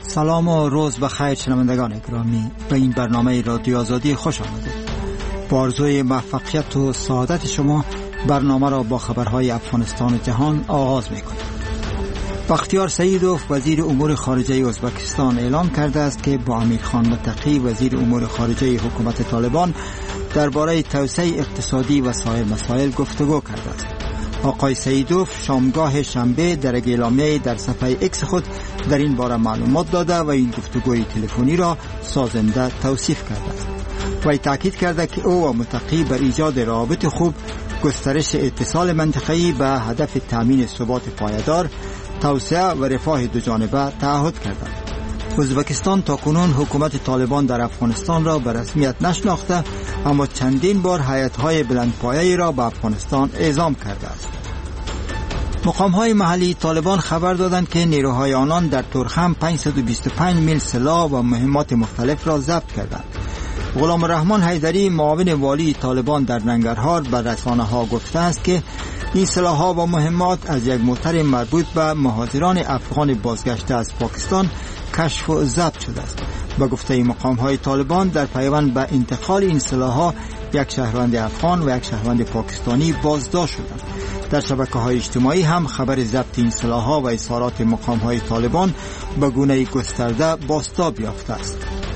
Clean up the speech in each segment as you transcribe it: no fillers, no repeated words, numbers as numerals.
سلام و روز بخیر شنوندگان گرامی، به این برنامه رادیو آزادی خوش آمدید. با آرزوی موفقیت و سعادت شما برنامه را با خبرهای افغانستان و جهان آغاز می‌کنیم. بختیار سعیدوف وزیر امور خارجه ازبکستان اعلام کرده است که با امیرخان متقی وزیر امور خارجه حکومت طالبان درباره توسعه اقتصادی و سایر مسائل گفتگو کرده است. آقای سعیدوف شامگاه شنبه در اعلامیه در صفحه ایکس خود در این باره معلومات داده و این گفتگوی تلفنی را سازنده توصیف کرده است. و تاکید کرده که او و متقی بر ایجاد روابط خوب، گسترش اتصال منطقه‌ای به هدف تامین ثبات پایدار، توسعه و رفاه دو جانبه تعهد کردند. ازبکستان تاکنون حکومت طالبان در افغانستان را به رسمیت نشناخته، اما چندین بار هیئت‌های بلندپایه‌ای را به افغانستان اعزام کرده است. مقام‌های محلی طالبان خبر دادند که نیروهای آنان در تورخم 525 میل سلاح و مهمات مختلف را ضبط کردند. غلام الرحمن حیدری معاون والی طالبان در ننگرهار به رسانه‌ها گفته است که این سلاح‌ها و مهمات از یک موتر مربوط به مهاجران افغان بازگشته از پاکستان کشف و ضبط شده است. به گفته مقام‌های طالبان در پیوند به انتقال این سلاح‌ها یک شهروند افغان و یک شهروند پاکستانی بازداشت شدند. در شبکه‌های اجتماعی هم خبر ضبط این سلاح‌ها و اظهارات مقام‌های طالبان به گونه‌ای گسترده بازتاب یافته است.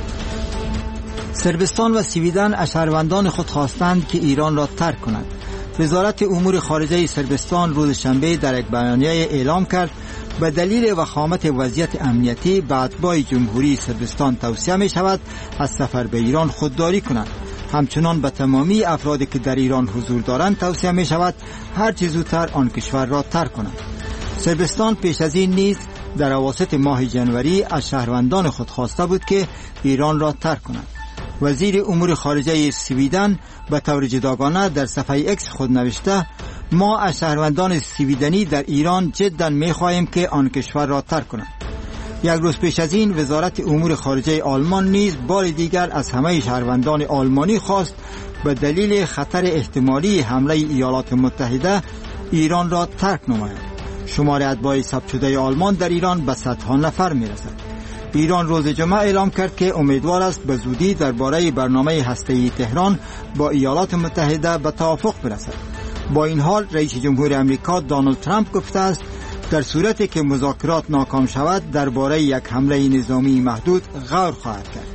صربستان و سویدن از شهروندان خود خواستند که ایران را ترک کنند. وزارت امور خارجه صربستان روز شنبه در یک بیانیه اعلام کرد به دلیل وخامت وضعیت امنیتی به اتباع جمهوری صربستان توصیه می شود از سفر به ایران خودداری کنند. همچنان به تمامی افرادی که در ایران حضور دارند توصیه می شود هر چه زودتر آن کشور را ترک کنند. صربستان پیش از این نیز در اواسط ماه ژانویه از شهروندان خود خواسته بود که ایران را ترک کنند. وزیر امور خارجه سویدن به طور جداگانه در صفحه ایکس خود نوشته: ما از شهروندان سویدنی در ایران جداً می‌خواهیم که آن کشور را ترک کنند. یک روز پیش از این وزارت امور خارجه آلمان نیز بار دیگر از همه شهروندان آلمانی خواست به دلیل خطر احتمالی حمله ایالات متحده ایران را ترک نمایند. شمار اتباع ثبت شده آلمان در ایران به صدها نفر می‌رسد. ایران روز جمعه اعلام کرد که امیدوار است به زودی درباره برنامه هسته‌ای تهران با ایالات متحده به توافق برسد. با این حال رئیس جمهور امریکا دونالد ترامپ گفته است در صورتی که مذاکرات ناکام شود درباره یک حمله نظامی محدود غور خواهد کرد.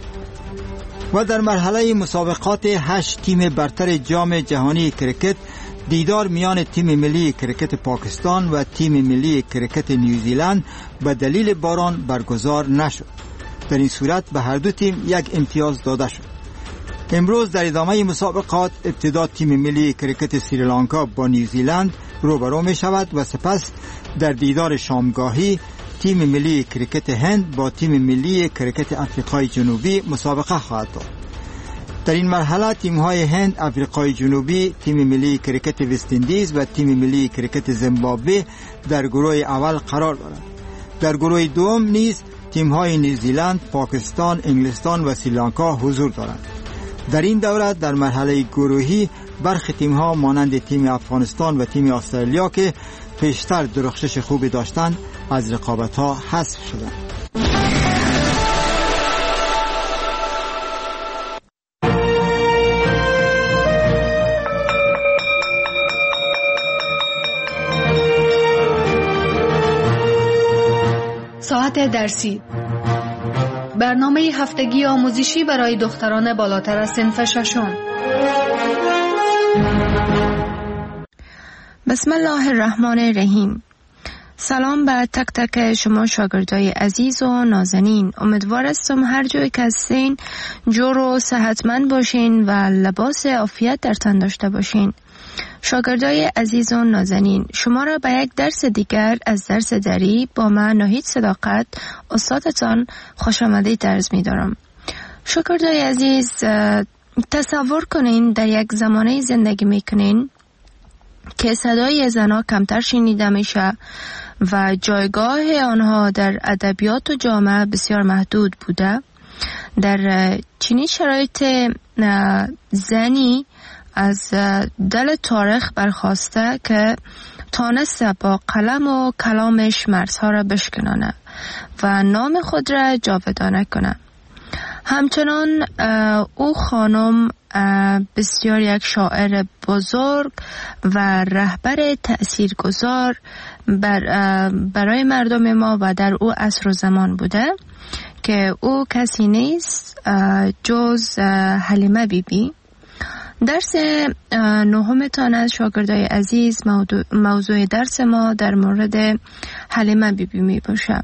و در مرحله مسابقات 8 تیم برتر جام جهانی کرکت دیدار میان تیم ملی کرکت پاکستان و تیم ملی کرکت نیوزیلند به دلیل باران برگزار نشد. در این صورت به هر دو تیم یک امتیاز داده شد. امروز در ادامه مسابقات ابتدا تیم ملی کرکت سریلانکا با نیوزیلند روبرو می شود و سپس در دیدار شامگاهی تیم ملی کرکت هند با تیم ملی کرکت افریقای جنوبی مسابقه خواهد داشت. در این مرحله تیم‌های هند، افریقای جنوبی، تیم ملی کرکت وست اندیز و تیم ملی کرکت زیمبابوه در گروه اول قرار دارند. در گروه دوم نیز تیم‌های نیوزیلند، پاکستان، انگلستان و سریلانکا حضور دارند. در این دوره در مرحله گروهی برخی تیم‌ها مانند تیم افغانستان و تیم استرالیا که پیشتر درخشش خوبی داشتند از رقابت‌ها حذف شدند. ساعت درسی، برنامه هفتگی آموزشی برای دختران بالاتر از صنف ششم. بسم الله الرحمن الرحیم. سلام بر تک تک شما شاگردای عزیز و نازنین. امیدوار هستم هر جایی که هستین جور و صحتمند باشین و لباس عافیت در تن داشته باشین. شاگردای عزیز و نازنین، شما را به یک درس دیگر از درس دری با من ناهید صداقت استادتان خوش آمدید عرض می دارم. شاگردای عزیز، تصور کنین در یک زمانه زندگی می کنین که صدای زنها کمتر شنیده میشه و جایگاه آنها در ادبیات و جامعه بسیار محدود بوده. در چنین شرایط زنی از دل تاریخ برخواسته که تانسته با قلم و کلامش مرزها را بشکنانه و نام خود را جاودانه کند. همچنان او خانم بسیار یک شاعر بزرگ و رهبر تأثیرگذار برای مردم ما و در او عصر و زمان بوده که او کسی نیست جز حلیمه بیبی. درس نهمتان از شاگردای عزیز موضوع درس ما در مورد حلیمه بیبی می باشه.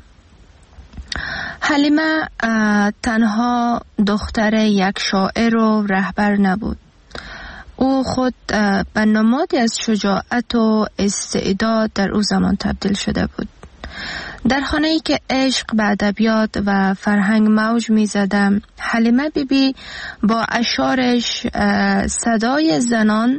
حلیمه تنها دختر یک شاعر و رهبر نبود. او خود به نمادی از شجاعت و استعداد در او زمان تبدیل شده بود. در خانه‌ای که عشق به ادبیات و فرهنگ موج می‌زد، حلیمه بیبی با اشعارش صدای زنان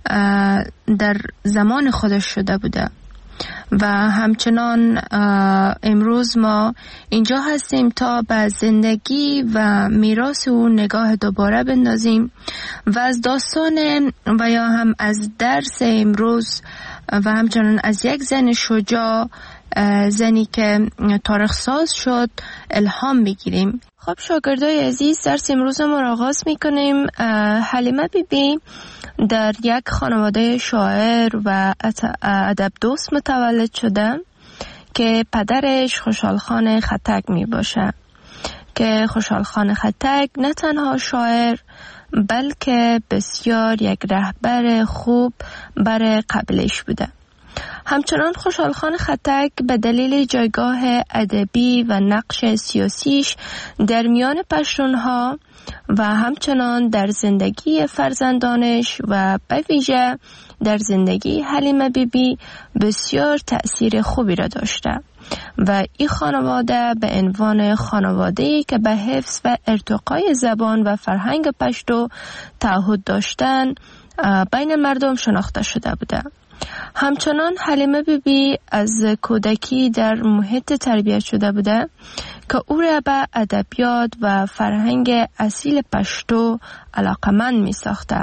در زمان خودش شده بوده و همچنان امروز ما اینجا هستیم تا به زندگی و میراث او نگاه دوباره بندازیم و از داستان و یا هم از درس امروز و همچنان از یک زن شجاع، زنی که تاریخ ساز شد، الهام بگیریم. خب شاگردای عزیز، درس امروز ما را آغاز میکنیم. حلیمه بیبی در یک خانواده شاعر و ادب دوست متولد شده که پدرش خوشحال خان خطک می باشه که خوشحال خان خطک نه تنها شاعر بلکه بسیار یک رهبر خوب برای قبیله‌اش بوده. همچنان خوشحال خان خطک به دلیل جایگاه ادبی و نقش سیاسیش در میان پشتونها و همچنان در زندگی فرزندانش و به ویژه در زندگی حلیمه بیبی بسیار تأثیر خوبی را داشته و این خانواده به عنوان خانواده‌ای که به حفظ و ارتقای زبان و فرهنگ پشتو تعهد داشتن بین مردم شناخته شده بوده. همچنان حلیمه بیبی از کودکی در محیط تربیت شده بوده که او را به ادبیات و فرهنگ اصیل پشتو علاقمند می ساخته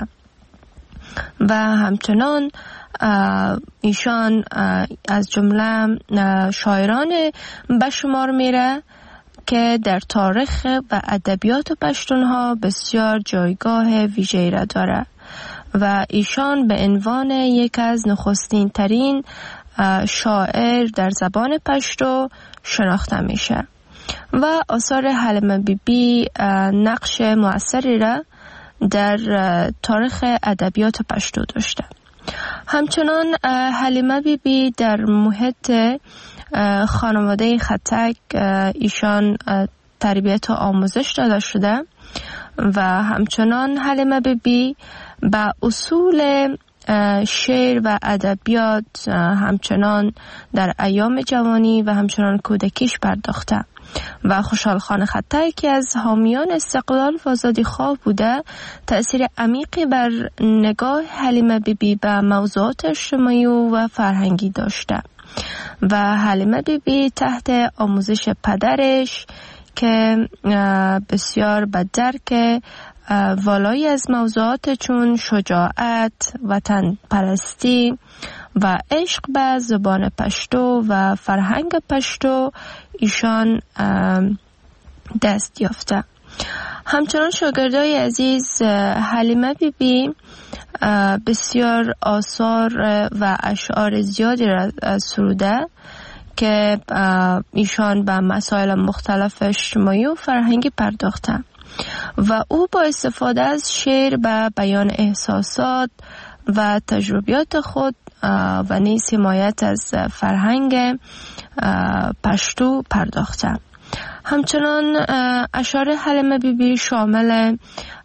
و همچنان ایشان از جمله شاعران به شمار میره که در تاریخ و ادبیات پشتونها بسیار جایگاه ویژه‌ای را داره و ایشان به عنوان یک از نخستین ترین شاعر در زبان پشتو شناخته میشه و آثار حلیمه بیبی نقش مؤثری را در تاریخ ادبیات پشتو داشته. همچنان حلیمه بیبی در محیط خانواده خطک ایشان تربیت و آموزش داده شده و همچنان حلیمه بیبی با اصول شعر و ادبیات همچنان در ایام جوانی و همچنان کودکیش پرداخته و خوشحال خان خطک که از حامیان استقلال و آزادی خواه بوده تأثیر عمیقی بر نگاه حلیمه بیبی به موضوعات اجتماعی و فرهنگی داشته و حلیمه بیبی تحت آموزش پدرش که بسیار به درک والایی از موضوعات چون شجاعت، وطن پرستی و عشق به زبان پشتو و فرهنگ پشتو ایشان دست یافته. همچنان شاگردای عزیز، حلیمه بیبی بسیار آثار و اشعار زیادی را سروده که ایشان به مسائل مختلف اجتماعی و فرهنگی پرداخته و او با استفاده از شعر به بیان احساسات و تجربیات خود و نیز حمایت از فرهنگ پشتو پرداخته. همچنان اشعار حلیمه بیبی شامل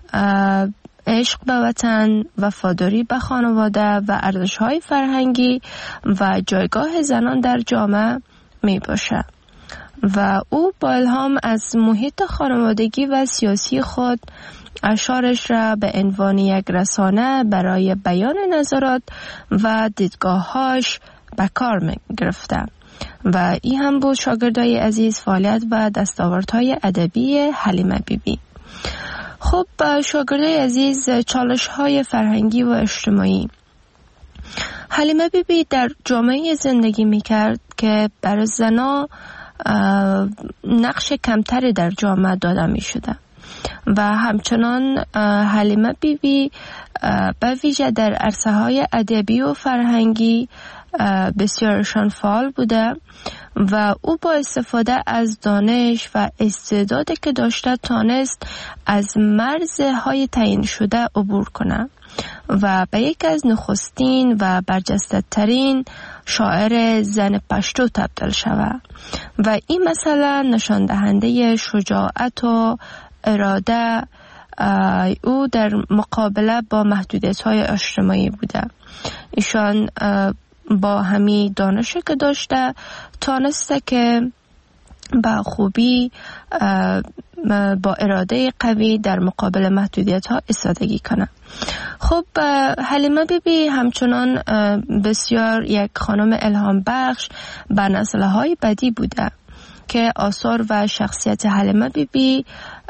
عشق به وطن، وفاداری به خانواده و ارزش‌های فرهنگی و جایگاه زنان در جامعه می باشه و او با الهام از محیط خانوادگی و سیاسی خود اشعارش را به عنوان یک رسانه برای بیان نظرات و دیدگاه‌هاش به کار می گرفته و این هم بود شاگردای عزیز فعالیت و دستاوردهای ادبی حلیمه بیبی. خب شاگردای عزیز، چالش‌های فرهنگی و اجتماعی. حلیمه بیبی در جامعه زندگی می‌کرد که برای زن‌ها نقش کمتری در جامعه داده می شده و همچنان حلیمه بیبی به ویژه در عرصه های ادبی و فرهنگی بسیارشان فعال بوده و او با استفاده از دانش و استعدادی که داشته تانست از مرزهای تعیین شده عبور کنه و به یکی از نخستین و برجسته ترین شاعر زن پشتو تبدیل شود و این مثلا نشان دهنده شجاعت و اراده او در مقابله با محدودیت‌های اجتماعی بوده. ایشان با همین دانشی که داشته تانسته که با خوبی با اراده قوی در مقابل محدودیت‌ها ایستادگی کنه. خب حلیمه بیبی همچنان بسیار یک خانم الهام بخش به نسل‌های بعدی بوده که آثار و شخصیت حلیمه بیبی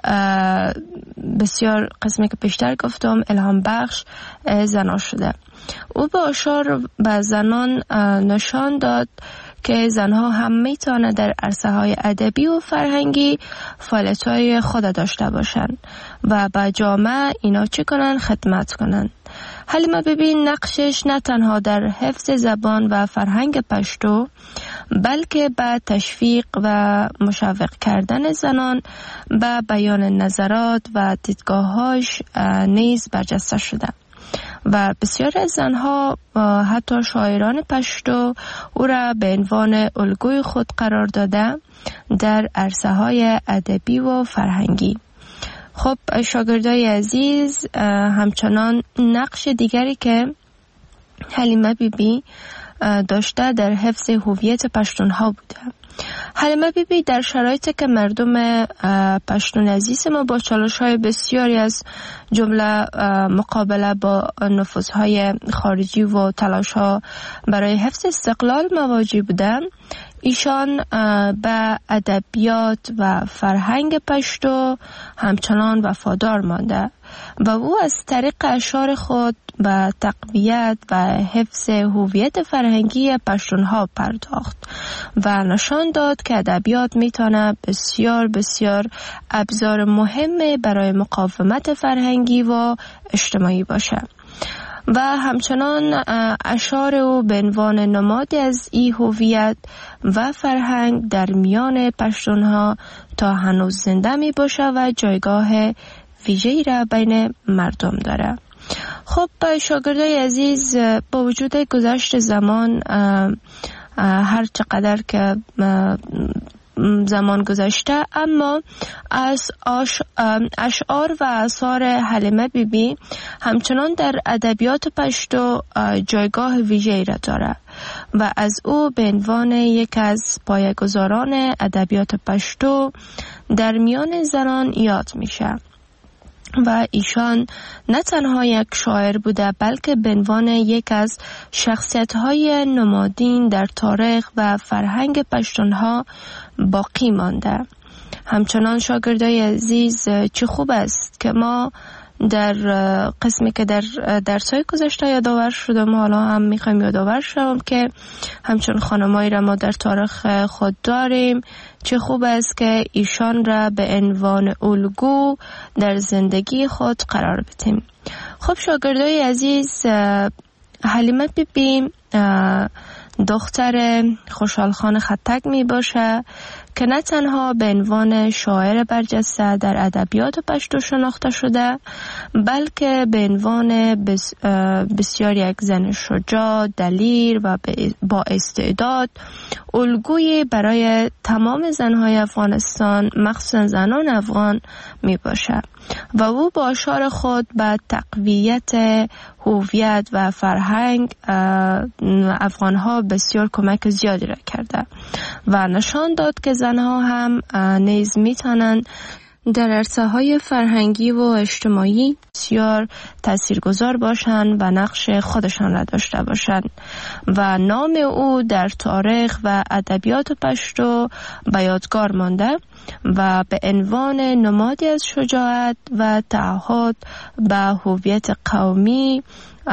بسیار قسمی که پیشتر گفتم الهام بخش زنان شده. او با اشار به زنان نشان داد که زنها هم میتونه در عرصه های ادبی و فرهنگی فعالیت های خود داشته باشند و به جامعه اینا چه کنن؟ خدمت کنن. حلیمه بیبی نقشش نه تنها در حفظ زبان و فرهنگ پشتو بلکه به تشویق و مشوق کردن زنان به بیان نظرات و دیدگاه‌هاش نیز برجسته شده و بسیار از زنها حتی شاعران پشتو او را به عنوان الگوی خود قرار داده در عرصه های ادبی و فرهنگی. خب شاگردای عزیز، همچنان نقش دیگری که حلیمه بیبی داشته در حفظ هویت پشتونها بوده. حلیمه بیبی در شرایطی که مردم پشتون عزیز ما با چالش‌های بسیاری از جمله مقابله با نفوذهای خارجی و تلاش‌ها برای حفظ استقلال مواجه بودند، ایشان به ادبیات و فرهنگ پشتو همچنان وفادار مانده و او از طریق اشعار خود به تقویت و حفظ هویت فرهنگی پشتونها پرداخت و نشان داد که ادبیات میتونه بسیار بسیار ابزار مهم برای مقاومت فرهنگی و اجتماعی باشه و همچنان اشعار او به عنوان نمادی از این هویت و فرهنگ در میان پشتونها تا هنوز زنده می باشه و جایگاه ویژه‌ای را بین مردم داره. خب شاگردای عزیز، با وجود گذشت زمان، هر چقدر که زمان گذشته، اما از اشعار و آثار حلیمه بیبی همچنان در ادبیات پشتو جایگاه ویژه‌ای را دارد و از او به عنوان یک از پایه‌گذاران ادبیات پشتو در میان زنان یاد میشه و ایشان نه تنها یک شاعر بوده بلکه به عنوان یک از شخصیت‌های نمادین در تاریخ و فرهنگ پشتونها باقی مانده. همچنان شاگردای عزیز، چه خوب است که ما در قسمی که در درس‌های گذشته یادآور شدم، حالا هم میخوایم یادآور شوم که همچون خانمایی را ما در تاریخ خود داریم. چه خوب است که ایشان را به عنوان الگو در زندگی خود قرار بدیم. خب شاگردای عزیز، حلیمه بیبی دختر خوشحال خان خطک می باشه که نه تنها به عنوان شاعر برجسته در ادبیات پشتو شناخته شده بلکه به عنوان بسیار یک زن شجاع، دلیر و با استعداد الگویی برای تمام زنهای افغانستان، مخصوصا زنان افغان می باشه و او با اشعار خود به تقویت هویت و فرهنگ افغانها بسیار کمک زیادی را کرده و نشان داد که زنها هم نیز میتونن در عرصه‌های فرهنگی و اجتماعی بسیار تاثیرگذار باشند و نقش خودشان را داشته باشند و نام او در تاریخ و ادبیات پشتو به یادگار مانده و به عنوان نمادی از شجاعت و تعهد به هویت قومی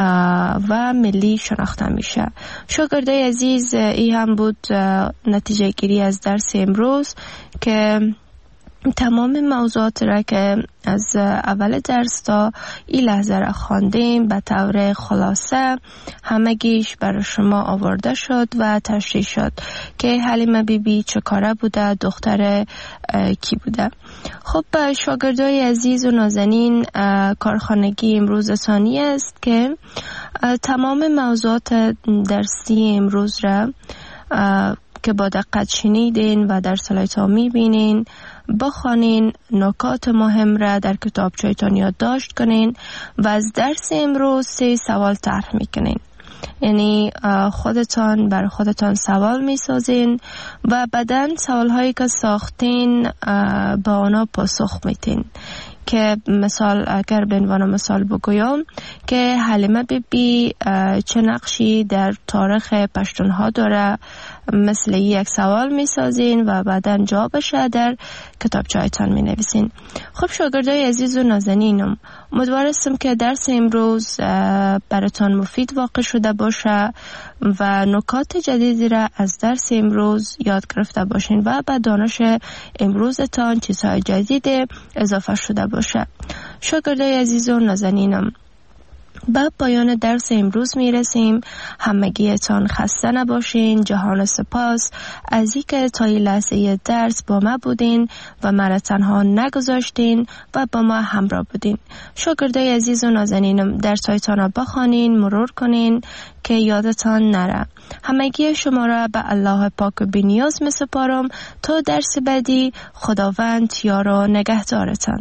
و ملی شناخته میشه. شاگردای عزیز، این هم بود نتیجه گیری از درس امروز که تمام موضوعات را که از اول درس تا این لحظه را خواندیم به طور خلاصه همگیش برای شما آورده شد و تشریح شد که حلیمه بیبی چه کاره بوده، دختر کی بوده. خب شاگردای عزیز و نازنین، کارخانگی امروز ثانی است که تمام موضوعات درسی امروز را که با دقت شنیدین و در سلایت ها میبینین بخوانین، نکات مهم را در کتابچه‌تان یادداشت کنین و از درس امروز 3 سوال طرح میکنین. یعنی خودتان بر خودتان سوال میسازین و بعداً سوال هایی که ساختین با آنها پاسخ میتین. که مثال اگر به عنوان مثال بگویم که حلیمه بیبی چه نقشی در تاریخ پشتونها داره، مثل یک سوال می سازین و بعدا جوابش در کتابچه‌تان می نویسین. خب شاگردای عزیز و نازنینم، امیدوارم که درس امروز براتان مفید واقع شده باشه و نکات جدیدی را از درس امروز یاد گرفته باشین و به دانش امروزتان چیزهای جدید اضافه شده باشه. شاگردای عزیز و نازنینم، به پایان درس امروز میرسیم. همگیتان خسته نباشین. جهان سپاس از اینکه تا این لحظه درس با ما بودین و مرا تنها نگذاشتین و با ما همراه بودین. شاگردای عزیز و نازنینم، درسایتان را بخوانین، مرور کنین که یادتان نره. همگی شما را به الله پاک و بی‌نیاز میسپارم تا درس بعدی. خداوند یار و نگهدارتان.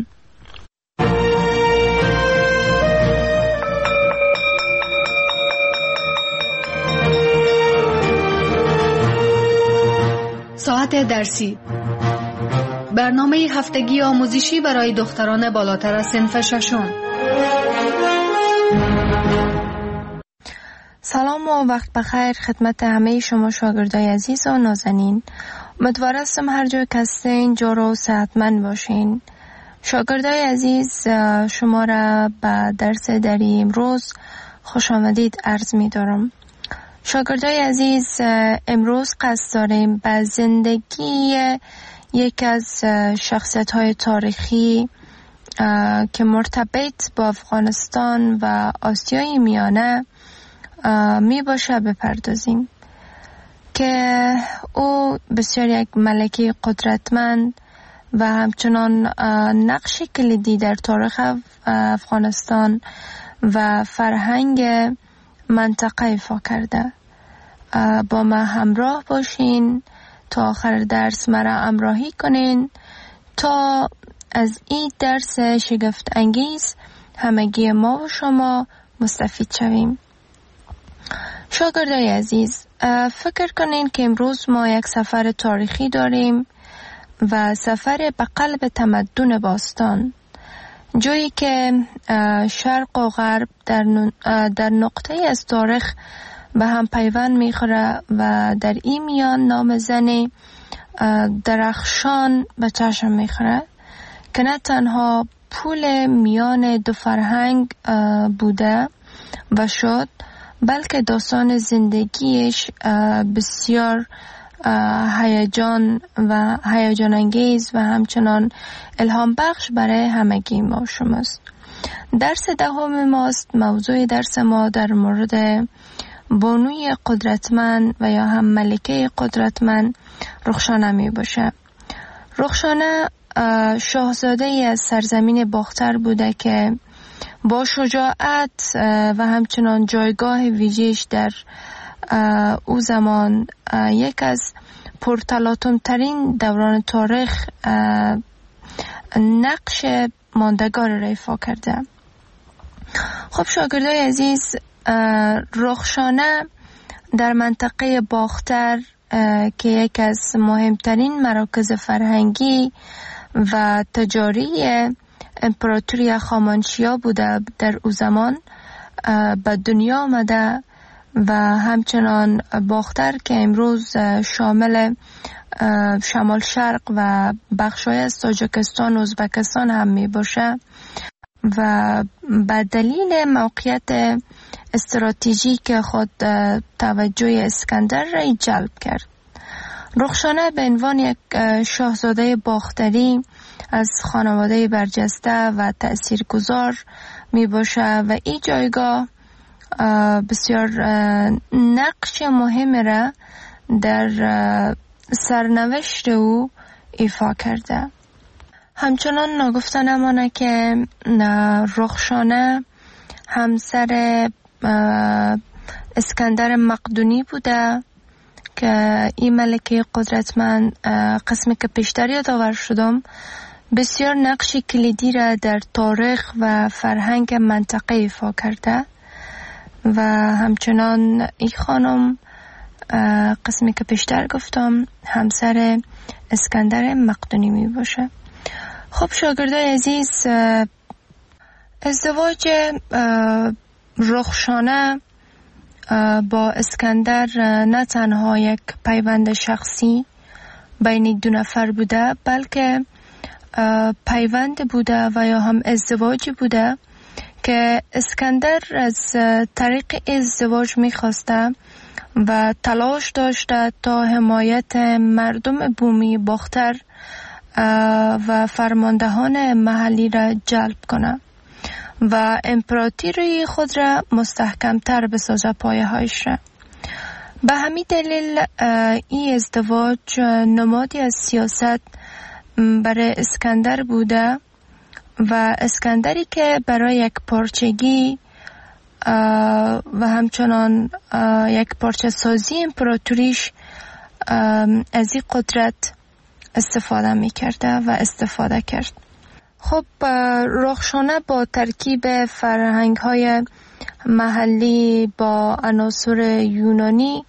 ساعت درسی، برنامه هفتگی آموزشی برای دختران بالاتر از صنف ششم. سلام و وقت بخیر خدمت همه شما شاگردای عزیز و نازنین. امیدوارم هر جای که هستین جور و صحتمند باشین. شاگردای عزیز، شما را به درس دری امروز خوش آمدید عرض می دارم. شاگردای عزیز، امروز قصد داریم به زندگی یک از شخصیت‌های تاریخی که مرتبط با افغانستان و آسیای میانه می باشه بپردازیم که او بسیار یک ملکه قدرتمند و همچنان نقش کلیدی در تاریخ افغانستان و فرهنگ منطقه ایفا کرده. با ما همراه باشین تا آخر درس مرا همراهی کنین تا از این درس شگفت انگیز همگی ما و شما مستفید شویم. شاگردای عزیز، فکر کنین که امروز ما یک سفر تاریخی داریم و سفر به قلب تمدن باستان، جایی که شرق و غرب در نقطه از تاریخ به هم پیوند میخوره و در این میان نام زنی درخشان به چشم میخوره که نه تنها پول میان دو فرهنگ بوده و شد، بلکه داستان زندگیش بسیار هیجان انگیز و همچنان الهام بخش برای همگی ما شماست. درس دهم ماست. موضوع درس ما در مورد بانوی قدرتمند و یا هم ملکه قدرتمند رخشانه می باشه. رخشانه شاهزاده ای از سرزمین باختر بوده که با شجاعت و همچنان جایگاه ویژه‌اش در او زمان یک از پرتلاطم ترین دوران تاریخ نقش ماندگار را ایفا کرده. خب شاگردای عزیز، رخشانه در منطقه باختر که یک از مهمترین مراکز فرهنگی و تجاری امپراتوری خامنشیا بوده در او زمان به دنیا آمده و همچنان باختر که امروز شامل شمال شرق و بخشای از تاجیکستان و ازبکستان هم می باشه و به دلیل موقعیت استراتژیک خود توجه اسکندر را جلب کرد. رخشانه به عنوان یک شاهزاده باختری از خانواده برجسته و تأثیرگذار می باشه و این جایگاه بسیار نقش مهم را در سرنوشت او ایفا کرده. همچنان نگفته نمانه که رخشانه همسر اسکندر مقدونی بوده که این ملکه قدرتمند قسمی که پیشتر یادآور شدم بسیار نقش کلیدی را در تاریخ و فرهنگ منطقه ایفا کرده و همچنان این خانم قسمی که پیشتر گفتم همسر اسکندر مقدونی می باشه. خب شاگردای عزیز، ازدواج رخشانه با اسکندر نه تنها یک پیوند شخصی بین دو نفر بوده بلکه پیوند بوده و یا هم ازدواج بوده که اسکندر از طریق ازدواج می‌خواسته و تلاش داشته تا حمایت مردم بومی باختر و فرماندهان محلی را جلب کنه و امپراتوری خود را مستحکمتر بسازه پایه‌هایش را. به همین دلیل این ازدواج نمادی از سیاست برای اسکندر بوده و اسکندری که برای یک پارچگی و همچنان یک پارچه سازی امپراتوریش از این قدرت استفاده می کرده و استفاده کرد. خب رخشانه با ترکیب فرهنگ های محلی با عناصر یونانی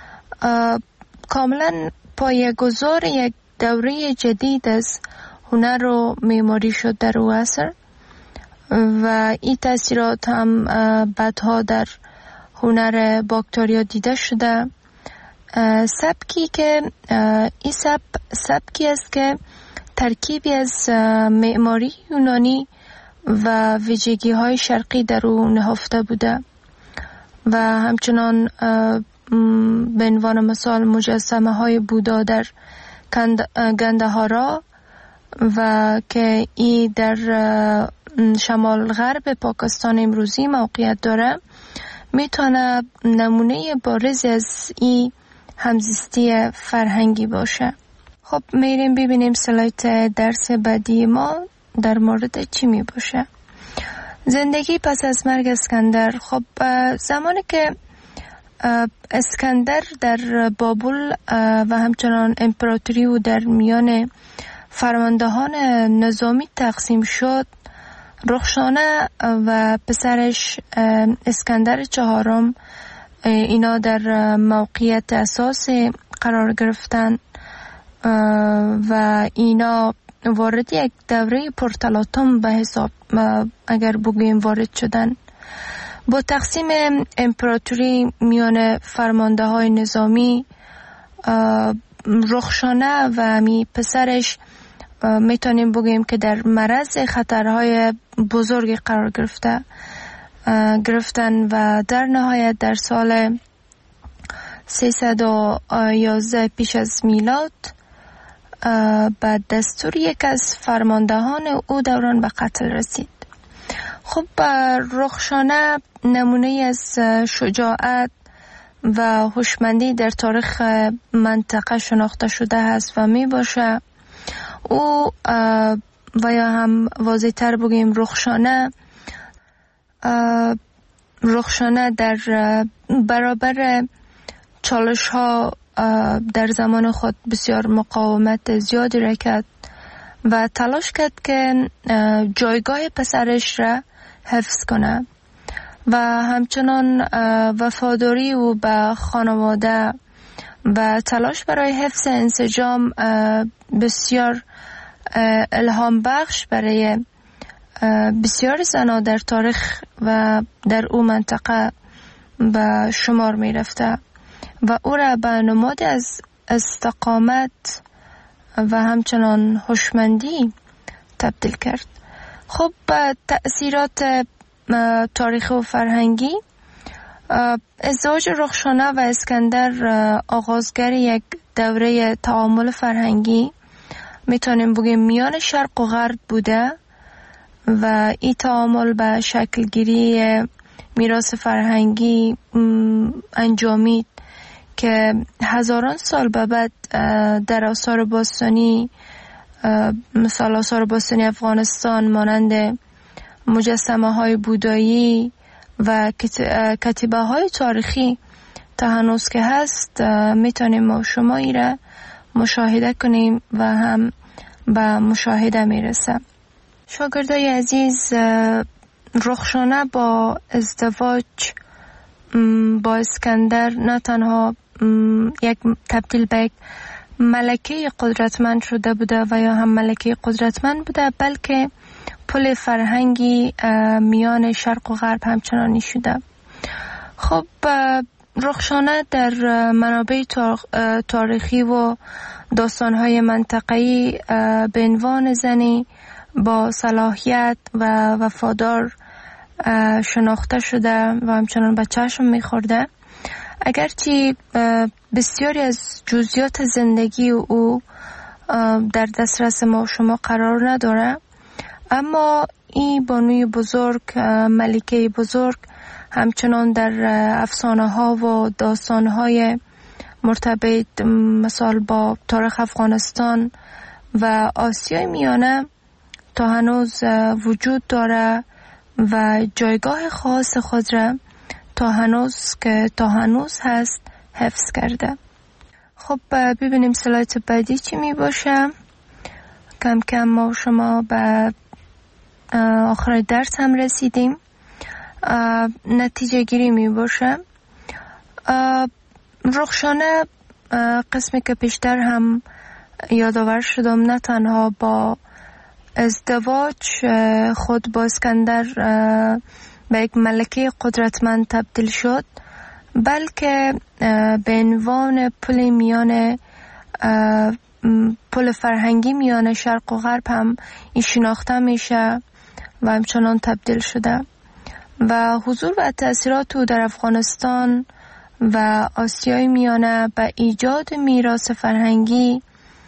کاملا پایه‌گذار یک دوره جدید از هنر و معماری شد در او عصر و این تاثیرات هم بعدها در هنر باکتریا دیده شده. سبکی که این سبکی است که ترکیبی از معماری یونانی و ویژگی های شرقی در او نهفته بوده و همچنان به عنوان مثال مجسمه های بودا در گندهارا و که ای در شمال غرب پاکستان امروزی موقعیت داره میتونه نمونه بارز از این همزیستی فرهنگی باشه. خب میریم ببینیم سلایت درس بعدی ما در مورد چی می باشه. زندگی پس از مرگ اسکندر. خب زمانی که اسکندر در بابل و همچنان امپراتوری و در میان فرماندهان نظامی تقسیم شد، رخشانه و پسرش اسکندر چهارم اینا در موقعیت اساسی قرار گرفتن و اینا وارد یک دوره پرتلاطم به حساب اگر بگوییم وارد شدن. با تقسیم امپراتوری میان فرمانده های نظامی، رخشانه و می پسرش میتونیم بگوییم که در معرض خطرهای بزرگی قرار گرفتن و در نهایت در سال 311 پیش از میلاد بعد دستور یک از فرماندهان او دوران به قتل رسید. خب رخشانه نمونه از شجاعت و هوشمندی در تاریخ منطقه شناخته شده است و می باشه. او و یا هم واضح تر بگیم رخشانه در برابر چالش ها در زمان خود بسیار مقاومت زیادی را کرد و تلاش کرد که جایگاه پسرش را حفظ کنه و همچنان وفاداری او به خانواده و تلاش برای حفظ انسجام بسیار الهام بخش برای بسیار زنان در تاریخ و در او منطقه به شمار می رفته و او را به نماد از استقامت و همچنان هوشمندی تبدیل کرد. خب تأثیرات تاریخی و فرهنگی، ازدواج رخشانه و اسکندر آغازگر یک دوره تعامل فرهنگی میتونیم بگیم میان شرق و غرب بوده و این تعامل به شکلگیری میراث فرهنگی انجامید که هزاران سال به بعد در آثار باستانی، مثال آثار باستانی افغانستان مانند مجسمه های بودایی و کتیبه های تاریخی تا هنوز که هست میتونیم ما شما ای را مشاهده کنیم و هم به مشاهده میرسه. شاگردای عزیز، رخشانه با ازدواج با اسکندر نه تنها یک تبدیل به یک ملکه قدرتمند شده بوده و یا هم ملکه قدرتمند بوده، بلکه پل فرهنگی میان شرق و غرب همچنانی شده. خب رخشانه در منابع تاریخی و داستان‌های منطقه‌ای به عنوان زنی با صلاحیت و وفادار شناخته شده و همچنان به چشم می‌خورده. اگرچه بسیاری از جزئیات زندگی او در دسترس ما شما قرار نداره، اما این بانوی بزرگ، ملکه بزرگ، همچنان در افسانه ها و داستان های مرتبط مثال با تاریخ افغانستان و آسیای میانه تا هنوز وجود داره و جایگاه خاص خود را تا هنوز هست حفظ کرده. خب ببینیم سلایت بعدی چی می باشه. کم کم ما شما به آخر درس هم رسیدیم. نتیجه گیری می باشه. رخشانه قسمی که پیشتر هم یادآور شدم نه تنها با ازدواج خود با اسکندر به یک ملکه قدرتمند تبدیل شد، بلکه به عنوان پل فرهنگی میان شرق و غرب هم این شناخته میشه و همچنان تبدیل شده و حضور و تأثیرات او در افغانستان و آسیای میانه به ایجاد میراث فرهنگی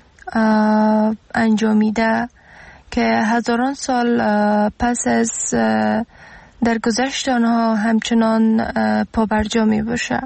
انجامیده که هزاران سال پس از درگذشت آنها همچنان پابرجا می باشه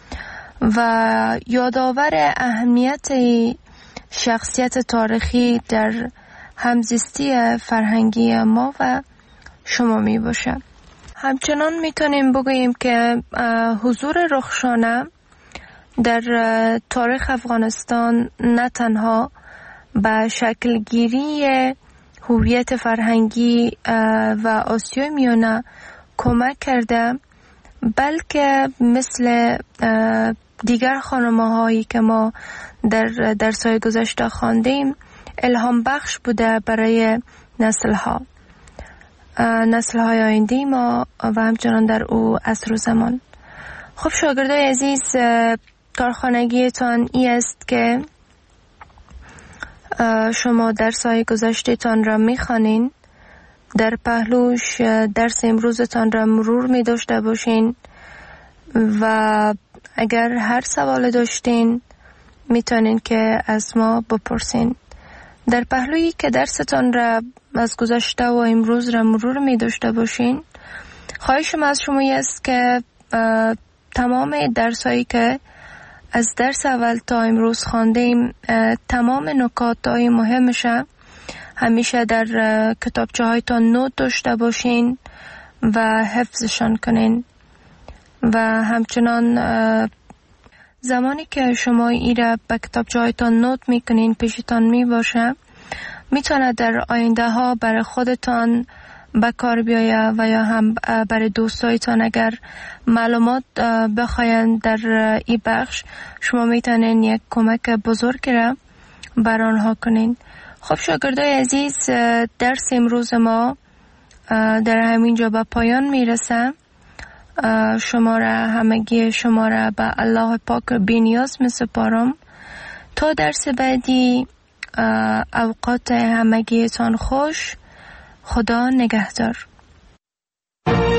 و یادآور اهمیت شخصیت تاریخی در همزیستی فرهنگی ما و شما می باشه. همچنان میتونیم بگوییم که حضور رخشانه در تاریخ افغانستان نه تنها به شکلگیری هویت فرهنگی و آسیای میانه کمک کرده، بلکه مثل دیگر خانم‌هایی که ما در درس‌های گذشته خواندیم الهام بخش بوده برای نسل‌های آینده ما و همچنان در او عصر و زمان. خب شاگردای عزیز، کارخانگیتان ای است که شما درس‌های گذشته‌تان را می‌خوانین، در پهلوش درس امروزتان را مرور می داشته باشین و اگر هر سوال داشتین میتونین که از ما بپرسین. در پهلویی که درستان را از گذشته و امروز را مرور می داشته باشین، خواهشم از شما است که تمام درسایی که از درس اول تا امروز خواندیم، تمام نکات‌های مهمش همیشه در کتابچه هایتان نوت داشته باشین و حفظشان کنین و همچنان زمانی که شما ای را به کتابچه هایتان نوت میکنین پیشتان می باشه، میتونه در آینده ها برای خودتان به کار بیایه و یا هم برای دوستایتان اگر معلومات بخواین در این بخش، شما میتونین یک کمک بزرگ را بر آنها کنین. خب شاگردای عزیز، درس امروز ما در همین جا به پایان میرسه. همگی شما را به الله پاک بی‌نیاز میسپارم. تا درس بعدی، اوقات همگیتان خوش. خدا نگهدار.